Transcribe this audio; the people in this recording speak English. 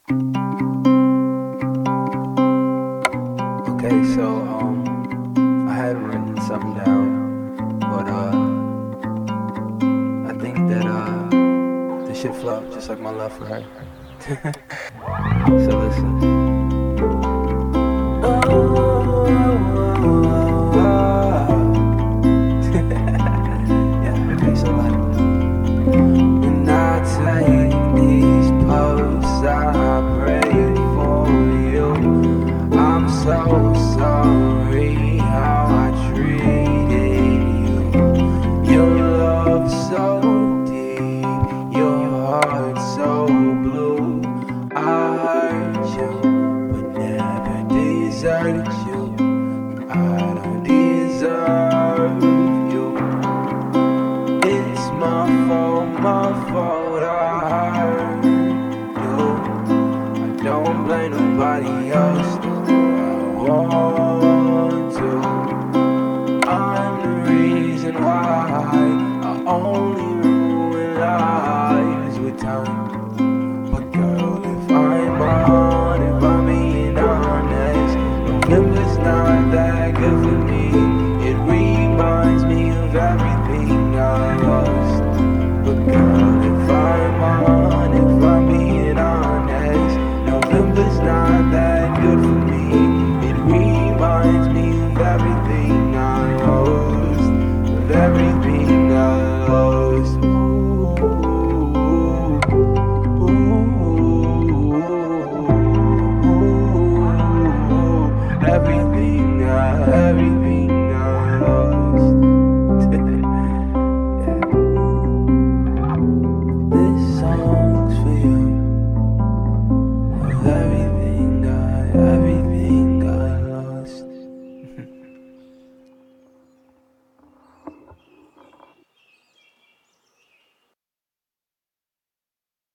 Okay, so I had written something down, but I think that this shit flop just like my love for her. So listen. Yeah, okay, so like when I take these posts, I pray for you. I'm so sorry how I treated you. Your love so deep, your heart so blue. I hurt you, but never deserted you. I don't deserve you. It's my fault I hurt you. I don't blame nobody else, though I want to. I'm the reason why I only ruin lives with time.